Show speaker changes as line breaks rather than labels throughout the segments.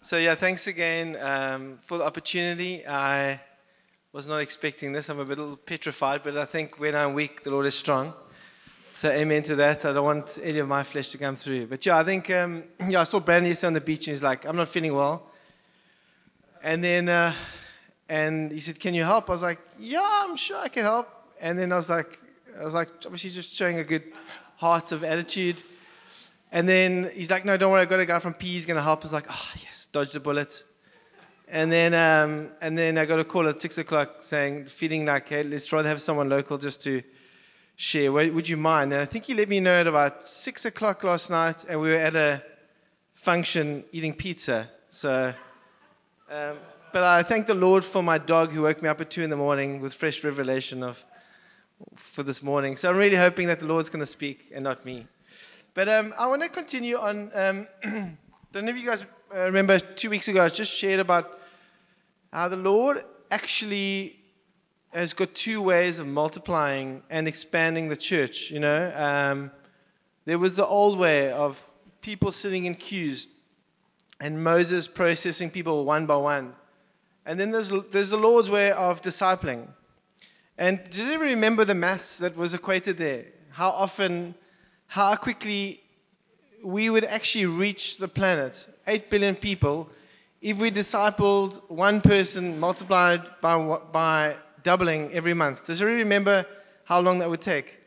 Thanks again for the opportunity. I was not expecting this. I'm a little petrified, but I think when I'm weak, the Lord is strong. So amen to that. I don't want any of my flesh to come through. But I think, I saw Brandon yesterday on the beach, and he's like, I'm not feeling well. And then, and he said, can you help? I was like, yeah, I'm sure I can help. And then I was like, obviously just showing a good heart of attitude. And then he's like, no, don't worry, I've got a guy from P, he's going to help. I was like, oh, yes, dodged the bullet. And then I got a call at 6 o'clock saying, feeling like, hey, let's try to have someone local just to share. Would you mind? And I think he let me know at about 6 o'clock last night, and we were at a function eating pizza. So, but I thank the Lord for my dog who woke me up at 2 a.m. with fresh revelation for this morning. So I'm really hoping that the Lord's going to speak and not me. But I want to continue on. Don't know if you guys remember 2 weeks ago, I just shared about how the Lord actually has got two ways of multiplying and expanding the church. There was the old way of people sitting in queues and Moses processing people one by one. And then there's the Lord's way of discipling. And does anyone remember the maths that was equated there? How quickly we would actually reach the planet, 8 billion people, if we discipled one person multiplied by doubling every month. Does anyone remember how long that would take?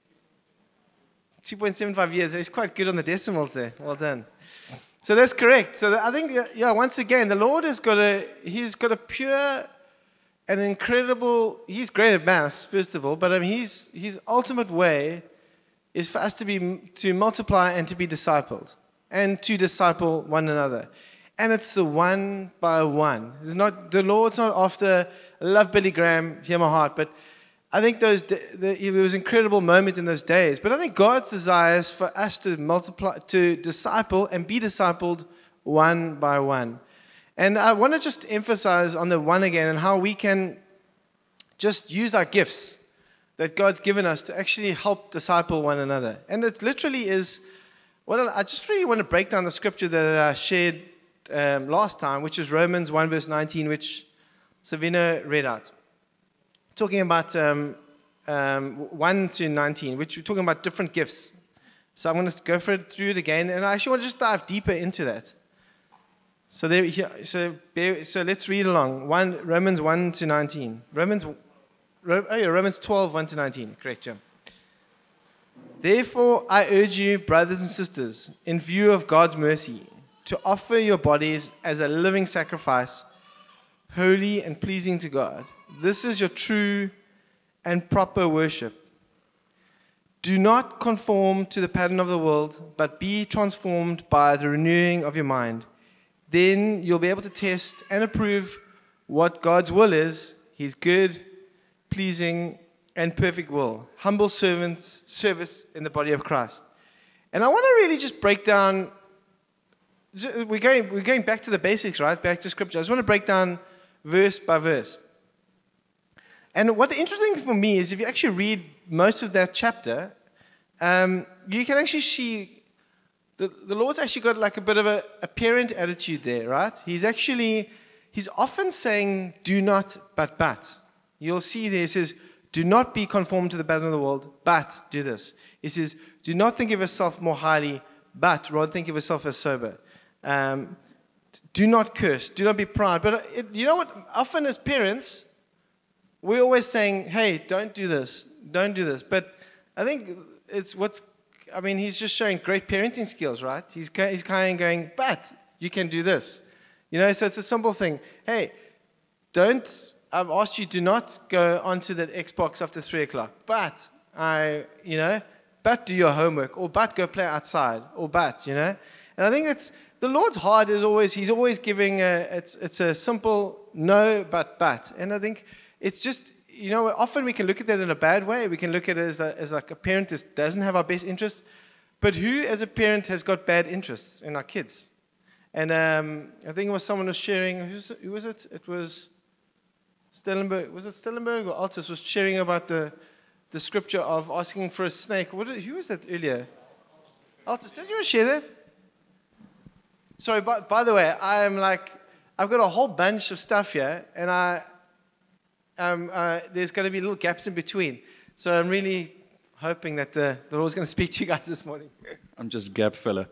2.75 years. It's quite good on the decimals there. Well done. So that's correct. So I think, once again, the Lord he's got a pure and incredible, he's great at maths, first of all, but his ultimate way is for us to multiply and to be discipled and to disciple one another. And it's the one by one. The Lord's not after, I love Billy Graham, hear my heart, but I think there was an incredible moment in those days. But I think God's desire is for us to multiply, to disciple and be discipled one by one. And I want to just emphasize on the one again and how we can just use our gifts that God's given us to actually help disciple one another. And it literally is, I just really want to break down the scripture that I shared last time, which is Romans 1 verse 19, which Savino read out. Talking about 1 to 19, which we're talking about different gifts. So I'm going to go through it again, and I actually want to just dive deeper into that. So let's read along. Romans 1 to 19. Romans 12, 1 to 19. Correct, Jim. Therefore, I urge you, brothers and sisters, in view of God's mercy, to offer your bodies as a living sacrifice, holy and pleasing to God. This is your true and proper worship. Do not conform to the pattern of the world, but be transformed by the renewing of your mind. Then you'll be able to test and approve what God's will is, his good, pleasing, and perfect will. Humble service in the body of Christ. And I want to really just break down, we're going back to the basics, right? Back to scripture. I just want to break down verse by verse. And what the interesting thing for me is if you actually read most of that chapter, you can actually see the Lord's actually got like a bit of a parent attitude there, right? He's often saying, do not, but. You'll see there, he says, do not be conformed to the pattern of the world, but do this. He says, do not think of yourself more highly, but rather think of yourself as sober. Do not curse, do not be proud. But you know what? Often as parents, we're always saying, hey, don't do this. But I think he's just showing great parenting skills, right? He's kind of going, but you can do this. So it's a simple thing. Hey, I've asked you to not go onto the Xbox after 3 o'clock, but do your homework, or but go play outside, or but. And I think the Lord's heart is always, he's always giving it's a simple no, but. And I think it's just, often we can look at that in a bad way. We can look at it as like a parent that doesn't have our best interests. But who, as a parent, has got bad interests in our kids? And I think it was someone was sharing, who was it? It was Stellenberg. Was it Stellenberg or Altus was sharing about the scripture of asking for a snake? Who was that earlier? Altus, did you share that? Sorry, by the way, I've got a whole bunch of stuff here, and there's going to be little gaps in between. So I'm really hoping that the Lord's going to speak to you guys this morning.
I'm just gap filler.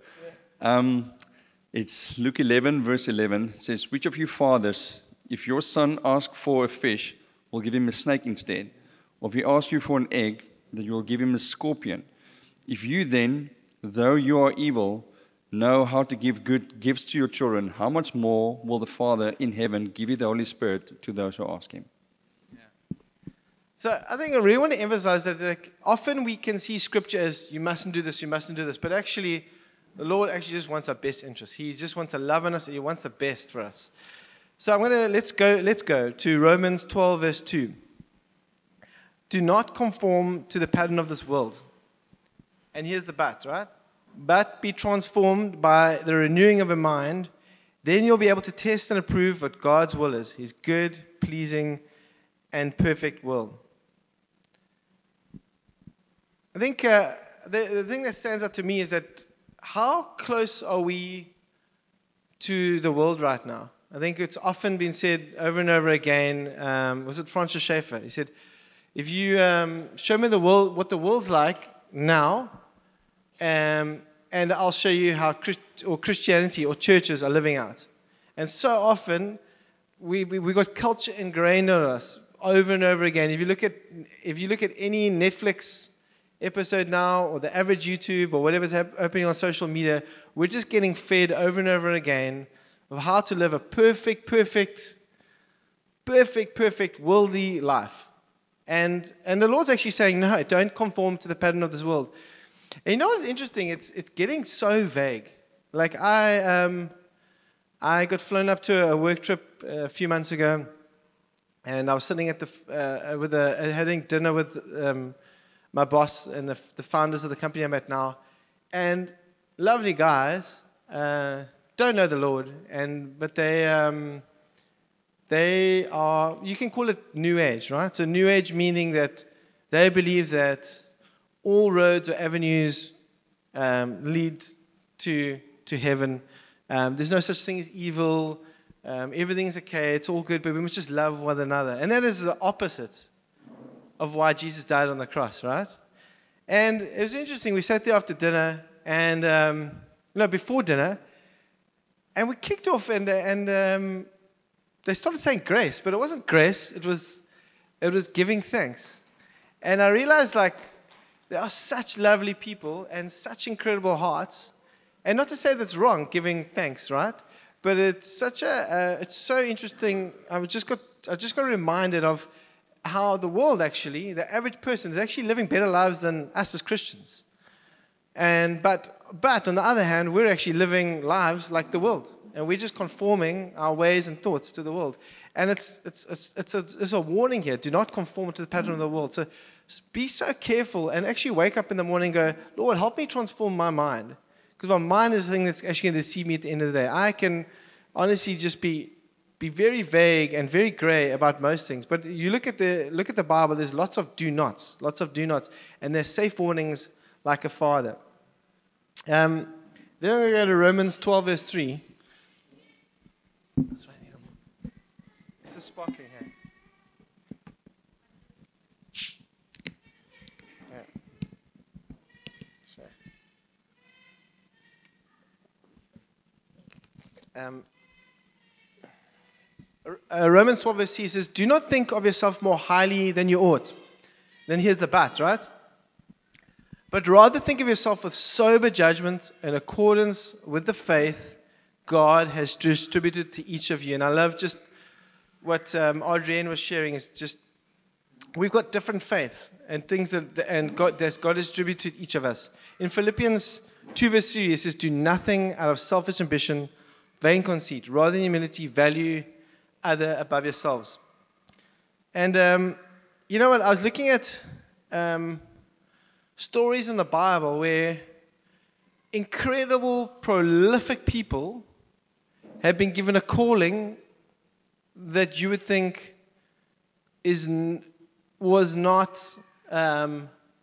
It's Luke 11, verse 11. It says, which of you fathers, if your son asks for a fish, will give him a snake instead? Or if he asks you for an egg, that you will give him a scorpion? If you then, though you are evil, know how to give good gifts to your children, how much more will the Father in heaven give you the Holy Spirit to those who ask him?
So I think I really want to emphasize that often we can see Scripture as you mustn't do this, but actually the Lord actually just wants our best interest. He just wants to love on us. He wants the best for us. So let's go to Romans 12, verse 2. Do not conform to the pattern of this world. And here's the but, right? But be transformed by the renewing of a mind. Then you'll be able to test and approve what God's will is, His good, pleasing, and perfect will. I think the thing that stands out to me is that how close are we to the world right now? I think it's often been said over and over again. Was it Francis Schaeffer? He said, if you show me the world, what the world's like now, and I'll show you how Christianity or churches are living out. And so often, we got culture ingrained in us over and over again. If you look at any Netflix episode now, or the average YouTube, or whatever's happening on social media, we're just getting fed over and over again of how to live a perfect worldly life. And the Lord's actually saying, no, don't conform to the pattern of this world. And you know what's interesting? It's getting so vague. Like I got flown up to a work trip a few months ago, and I was sitting at having dinner with my boss and the founders of the company I'm at now, and lovely guys, don't know the Lord, but they are, you can call it New Age, right? So New Age meaning that they believe that all roads or avenues lead to heaven. There's no such thing as evil. Everything's okay. It's all good, but we must just love one another. And that is the opposite of why Jesus died on the cross, right? And it was interesting. We sat there after dinner, and before dinner, and we kicked off, and they started saying grace, but it wasn't grace. It was giving thanks. And I realized, there are such lovely people and such incredible hearts. And not to say that's wrong, giving thanks, right? But it's it's so interesting. I just got reminded of how the world actually, the average person is actually living better lives than us as Christians. But on the other hand, we're actually living lives like the world. And we're just conforming our ways and thoughts to the world. And it's a warning here. Do not conform to the pattern of the world. So be so careful and actually wake up in the morning and go, Lord, help me transform my mind. Because my mind is the thing that's actually going to deceive me at the end of the day. I can honestly just be very vague and very gray about most things. But you look at the Bible, there's lots of do nots, and there's safe warnings like a father. Then we go to Romans 12, verse 3. That's right. It's a sparkling here. Romans 12 verse 3 says, do not think of yourself more highly than you ought. Then here's the but, right? But rather think of yourself with sober judgment in accordance with the faith God has distributed to each of you. And I love just what Adrienne was sharing is just, we've got different faith and things that God has distributed to each of us. In Philippians 2 verse 3, it says, do nothing out of selfish ambition, vain conceit, rather in humility, value other above yourselves. And you know what? I was looking at stories in the Bible where incredible, prolific people have been given a calling that you would think is the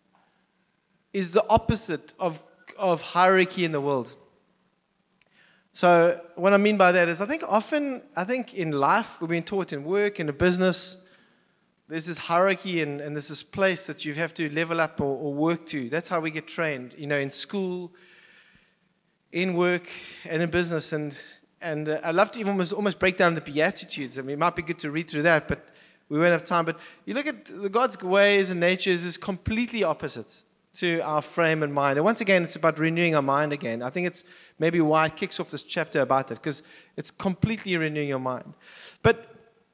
opposite of hierarchy in the world. So what I mean by that is I think in life, we've been taught in work, in a business, there's this hierarchy and there's this place that you have to level up or work to. That's how we get trained, in school, in work, and in business. And I'd love to even almost break down the Beatitudes. I mean, it might be good to read through that, but we won't have time. But you look at God's ways and natures is completely opposite to our frame and mind. And once again, it's about renewing our mind again. I think it's maybe why it kicks off this chapter about that, because it's completely renewing your mind. But,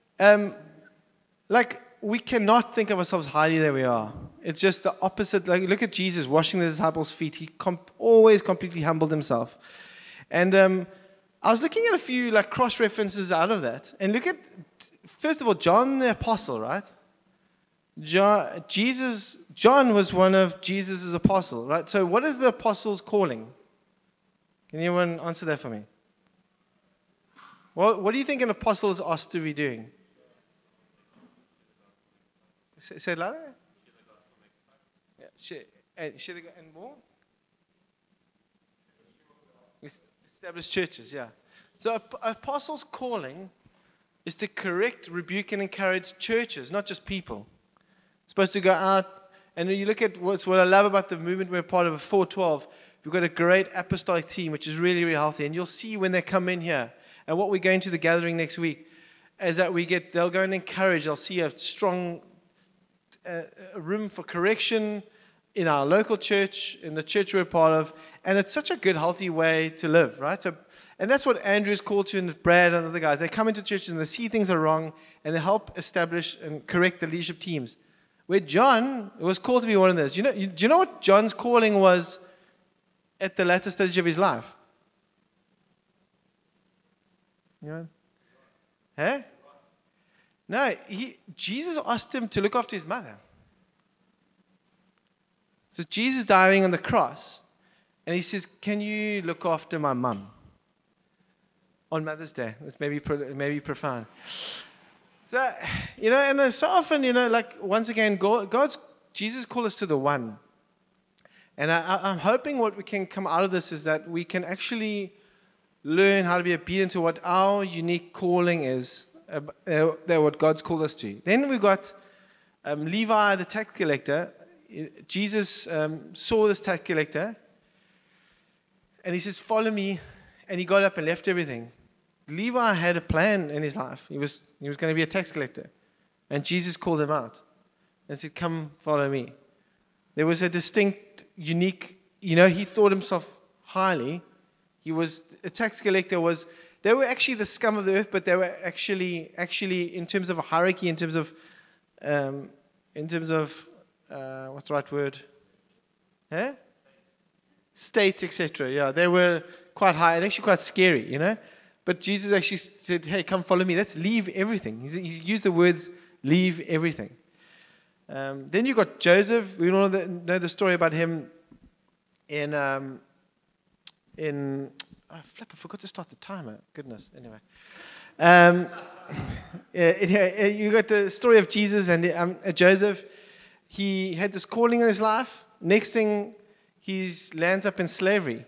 we cannot think of ourselves highly than we are. It's just the opposite. Like, look at Jesus washing the disciples' feet. He always completely humbled himself. And I was looking at a few cross references out of that. And look at, first of all, John the Apostle, right? John was one of Jesus' apostles, right? So what is the apostles' calling? Can anyone answer that for me? Well, what do you think an apostle is asked to be doing? Say it louder. Yeah, and more? Establish churches, yeah. So apostles' calling is to correct, rebuke, and encourage churches, not just people. Supposed to go out, and you look at what I love about the movement we're part of 412. We've got a great apostolic team, which is really, really healthy. And you'll see when they come in here, and what we're going to the gathering next week, is that they'll go and encourage. They'll see a strong room for correction in our local church, in the church we're part of, and it's such a good, healthy way to live, right? So, and that's what Andrew is called to, and Brad and other guys. They come into churches and they see things are wrong, and they help establish and correct the leadership teams. Where John was called to be one of those. Do you know what John's calling was at the latter stage of his life? You know? Hey? No, Jesus asked him to look after his mother. So Jesus dying on the cross, and he says, "Can you look after my mum?" On Mother's Day. That's maybe profound. So, and so often, once again, Jesus called us to the one. And I'm hoping what we can come out of this is that we can actually learn how to be obedient to what our unique calling is, what God's called us to. Then we've got Levi, the tax collector. Jesus saw this tax collector, and he says, "Follow me." And he got up and left everything. Levi had a plan in his life. He was going to be a tax collector. And Jesus called him out and said, "Come, follow me." There was a distinct, unique, he thought himself highly. He was, a tax collector they were actually the scum of the earth, but they were actually in terms of a hierarchy, in terms of what's the right word? State, etc. Yeah, they were quite high and actually quite scary, But Jesus actually said, "Hey, come follow me. Let's leave everything." He used the words, "leave everything." Then you got Joseph. We all know the story about him I forgot to start the timer. Goodness. Anyway. You got the story of Jesus and Joseph. He had this calling in his life. Next thing, he lands up in slavery.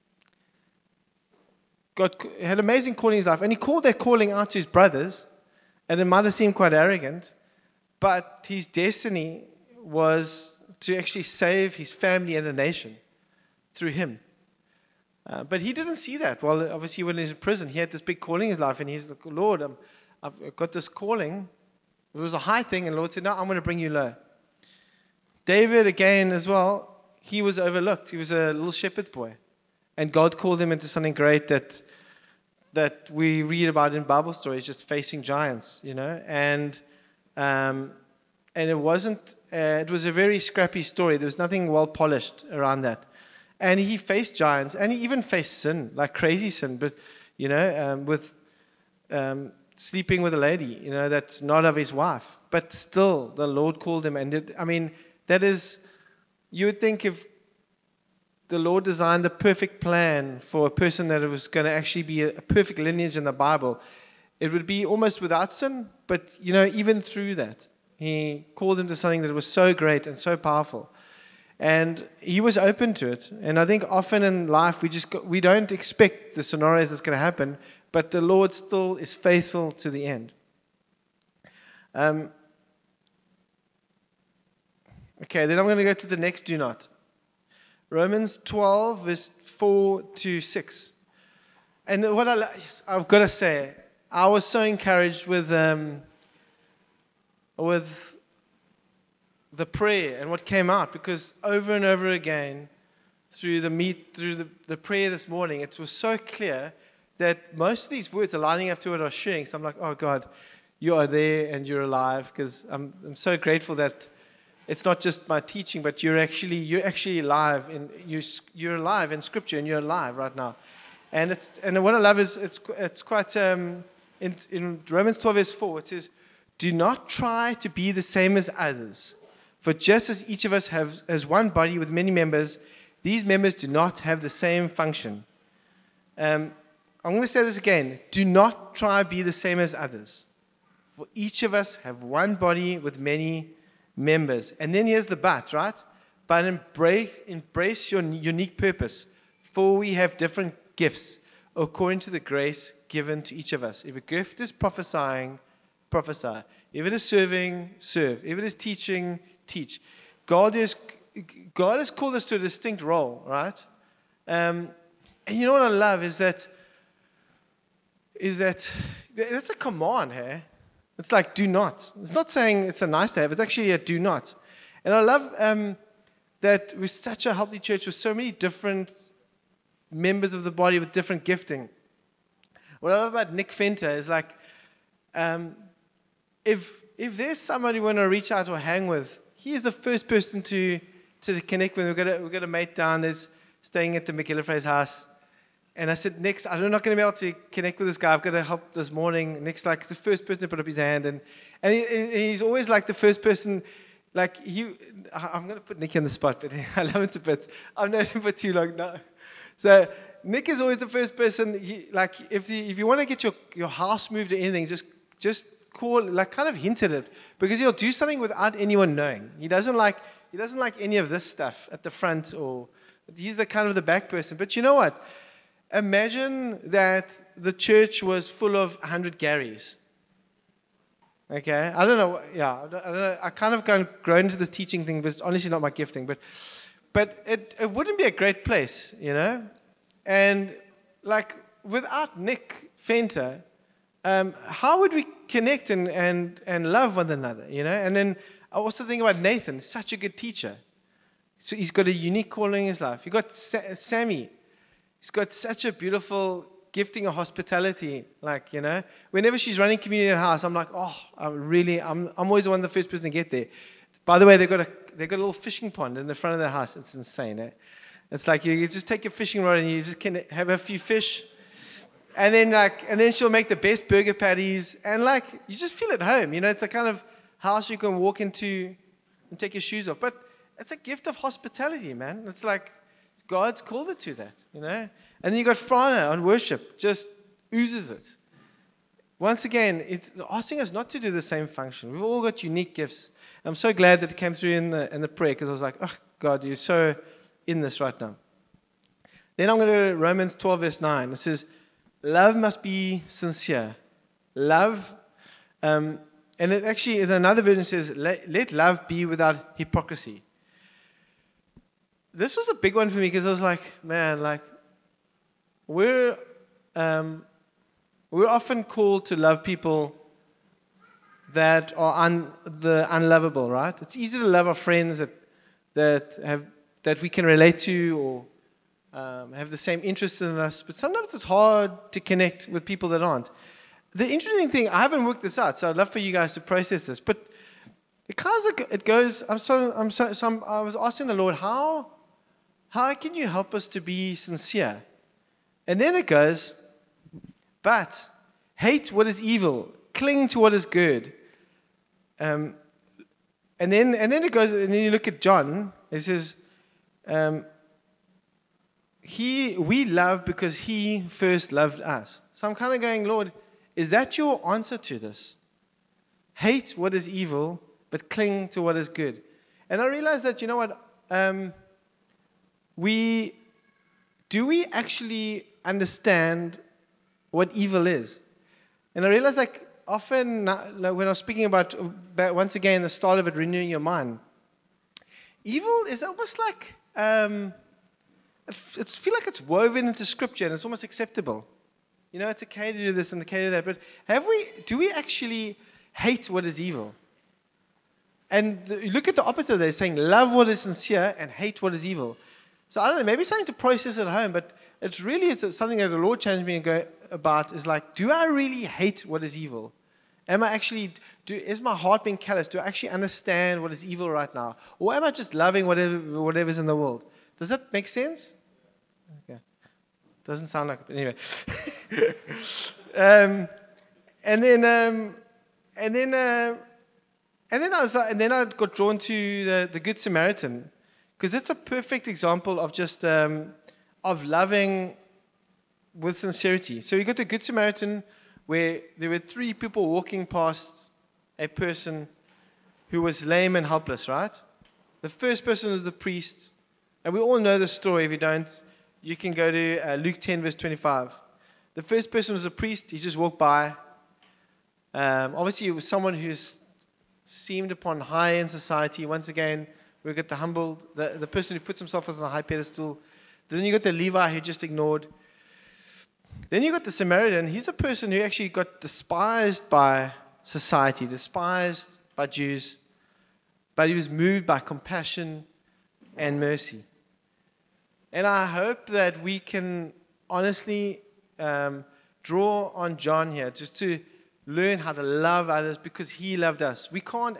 God had an amazing calling in his life, and he called that calling out to his brothers, and it might have seemed quite arrogant, but his destiny was to actually save his family and a nation through him. But he didn't see that. Well, obviously, when he was in prison, he had this big calling in his life, and he's like, "Lord, I've got this calling." It was a high thing, and the Lord said, "No, I'm going to bring you low." David, again, as well, he was overlooked. He was a little shepherd's boy. And God called him into something great that we read about in Bible stories, just facing giants, And it wasn't. It was a very scrappy story. There was nothing well polished around that. And he faced giants, and he even faced sin, like crazy sin. But with sleeping with a lady, that's not of his wife. But still, the Lord called him, and that is. You would think if the Lord designed the perfect plan for a person that it was going to actually be a perfect lineage in the Bible, it would be almost without sin. But, even through that, he called him to something that was so great and so powerful. And he was open to it. And I think often in life we don't expect the scenarios that's going to happen, but the Lord still is faithful to the end. Okay, then I'm going to go to the next do not. Romans 12, verse 4 to 6. And I've got to say, I was so encouraged with the prayer and what came out, because over and over again through the prayer this morning, it was so clear that most of these words are lining up to what I was sharing. So I'm like, oh God, you are there and you're alive, because I'm so grateful that it's not just my teaching, but you're actually alive, and you're alive in Scripture, and you're alive right now. And what I love is it's quite in Romans 12 verse 4 it says, "Do not try to be the same as others, for just as each of us has one body with many members, these members do not have the same function." I'm going to say this again: do not try to be the same as others, for each of us have one body with many members. And then here's the but, right? But embrace your unique purpose, for we have different gifts according to the grace given to each of us. If a gift is prophesying, prophesy. If it is serving, serve. If it is teaching, teach. God has called us to a distinct role, right? And you know what I love is that that's a command here. It's like, do not. It's not saying it's a nice to have. It's actually a do not. And I love that we're such a healthy church with so many different members of the body with different gifting. What I love about Nick Fenter is like, if there's somebody you want to reach out or hang with, he is the first person to connect with. We've got a mate down there's staying at the McGillivray's house. And I said, Nick, I'm not going to be able to connect with this guy. I've got to help this morning. Nick's like the first person to put up his hand. And he's always like the first person. Like I'm going to put Nick in the spot, but I love him to bits. I've known him for too long now. So Nick is always the first person. If you want to get your house moved or anything, just call, like kind of hint at it, because he'll do something without anyone knowing. He doesn't like any of this stuff at the front, or he's the kind of the back person. But you know what? Imagine that the church was full of 100 Garys. Okay, I don't know. Yeah, I don't know. I kind of grown into this teaching thing, but it's honestly not my gifting. But it wouldn't be a great place, you know. And like without Nick Fenter, how would we connect and love one another, you know? And then I also think about Nathan, such a good teacher. So he's got a unique calling in his life. You got Sammy. He's got such a beautiful gifting of hospitality. Like, you know, whenever she's running community in her house, I'm like, oh, I'm always the first person to get there. By the way, they've got a little fishing pond in the front of their house. It's insane, eh? It's like you just take your fishing rod and you just can have a few fish, and then she'll make the best burger patties, and like you just feel at home. You know, it's a kind of house you can walk into and take your shoes off. But it's a gift of hospitality, man. It's like God's called it to that, you know. And then you got Frana on worship, just oozes it. Once again, it's asking us not to do the same function. We've all got unique gifts. I'm so glad that it came through in the prayer, because I was like, oh, God, you're so in this right now. Then I'm going to Romans 12, verse 9. It says, love must be sincere. Love, and it actually, in another version says, let love be without hypocrisy. This was a big one for me, because I was like, man, like, we're often called to love people that are the unlovable, right? It's easy to love our friends that we can relate to, or have the same interests in us, but sometimes it's hard to connect with people that aren't. The interesting thing, I haven't worked this out, so I'd love for you guys to process this, but it goes. I was asking the Lord, how can you help us to be sincere? And then it goes, but hate what is evil, cling to what is good. And then it goes, and then you look at John. It says, we love because he first loved us. So I'm kind of going, Lord, is that your answer to this? Hate what is evil, but cling to what is good. And I realized that, you know what, do we actually understand what evil is? And I realize, like, often like, when I was speaking about, once again, the start of it, renewing your mind, evil is almost like, I feel like it's woven into Scripture and it's almost acceptable. You know, it's okay to do this and okay to do that, but do we actually hate what is evil? And you look at the opposite of that, saying love what is sincere and hate what is evil. So I don't know, maybe something to process at home, but it's something that the Lord challenged me about is like, do I really hate what is evil? Is my heart being callous? Do I actually understand what is evil right now? Or am I just loving whatever's in the world? Does that make sense? Okay. Doesn't sound like it, but anyway. And then I got drawn to the Good Samaritan, because it's a perfect example of just of loving with sincerity. So you got the Good Samaritan, where there were 3 people walking past a person who was lame and helpless, right? The first person was the priest, and we all know the story. If you don't, you can go to Luke 10, verse 25. The first person was a priest. He just walked by. Obviously, it was someone who's seemed upon high in society. Once again, we got the humbled, the person who puts himself on a high pedestal. Then you got the Levi who just ignored. Then you got the Samaritan. He's a person who actually got despised by society, despised by Jews, but he was moved by compassion and mercy. And I hope that we can honestly draw on John here just to learn how to love others because he loved us. We can't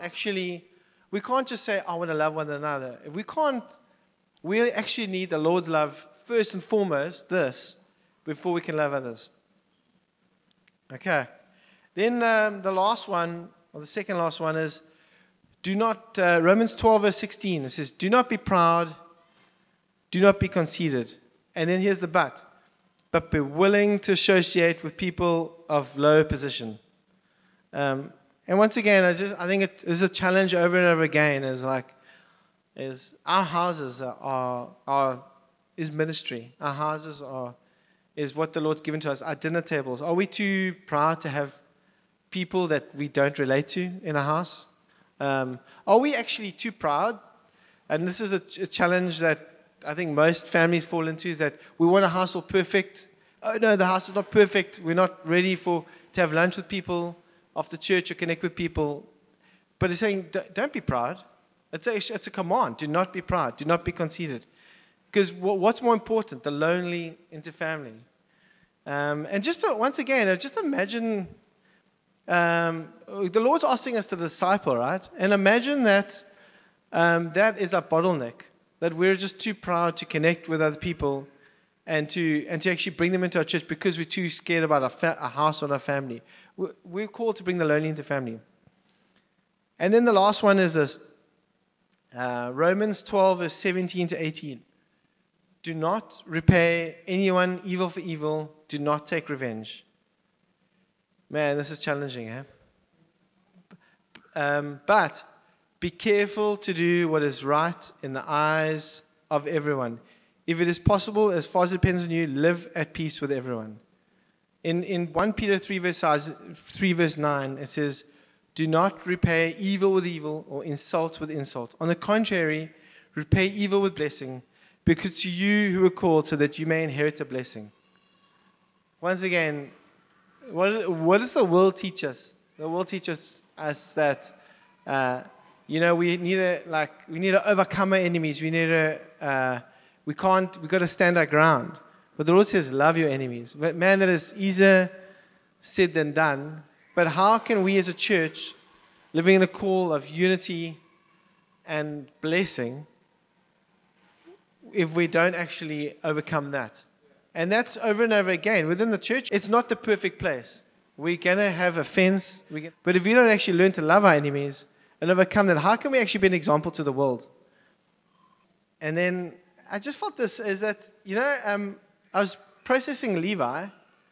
just say, I want to love one another. If we actually need the Lord's love first and foremost, before we can love others. Okay. Then the last one, or the second last one is, Romans 12, verse 16. It says, do not be proud, do not be conceited. And then here's the but be willing to associate with people of low position. And once again, I think it is a challenge over and over again. Is our houses is ministry. Our houses is what the Lord's given to us. Our dinner tables. Are we too proud to have people that we don't relate to in a house? Are we actually too proud? And this is a challenge that I think most families fall into, is that we want a house all perfect. Oh no, the house is not perfect. We're not ready to have lunch with people after church or connect with people. But it's saying, don't be proud. It's a command. Do not be proud. Do not be conceited. Because what's more important? The lonely into family. And just once again, just imagine the Lord's asking us to disciple, right? And imagine that that is our bottleneck, that we're just too proud to connect with other people and to actually bring them into our church because we're too scared about our house or our family. We're called to bring the lonely into family. And then the last one is this. Romans 12, verse 17 to 18. Do not repay anyone evil for evil. Do not take revenge. Man, this is challenging, but be careful to do what is right in the eyes of everyone. If it is possible, as far as it depends on you, live at peace with everyone. In 1 Peter 3, verse 9, it says, do not repay evil with evil or insult with insult. On the contrary, repay evil with blessing, because to you who are called so that you may inherit a blessing. Once again, what does the world teach us? The world teaches us that we need to overcome our enemies. We got to stand our ground. But the Lord says, love your enemies. But man, that is easier said than done. But how can we as a church, living in a call of unity and blessing, if we don't actually overcome that? And that's over and over again. Within the church, it's not the perfect place. We're going to have offense. But if we don't actually learn to love our enemies and overcome that, how can we actually be an example to the world? And then I just felt this is that, I was processing Levi,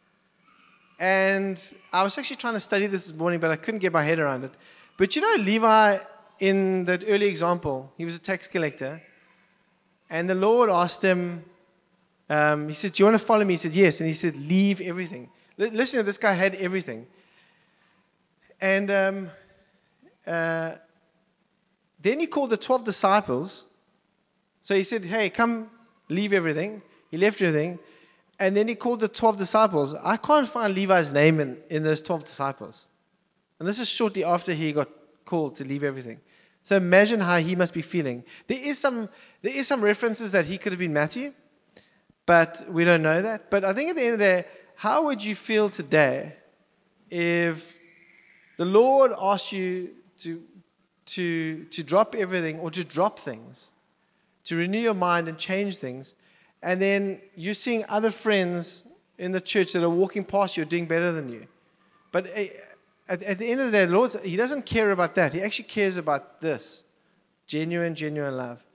and I was actually trying to study this morning, but I couldn't get my head around it. But Levi, in that early example, he was a tax collector. And the Lord asked him, he said, do you want to follow me? He said, yes. And he said, leave everything. Listen, this guy had everything. And then he called the 12 disciples. So he said, hey, come, leave everything. He left everything. And then he called the 12 disciples. I can't find Levi's name in those 12 disciples. And this is shortly after he got called to leave everything. So imagine how he must be feeling. There is some references that he could have been Matthew, but we don't know that. But I think at the end of the day, how would you feel today if the Lord asked you to drop everything or to drop things, to renew your mind and change things, and then you're seeing other friends in the church that are walking past you doing better than you? But at the end of the day, the Lord, He doesn't care about that. He actually cares about this, genuine love.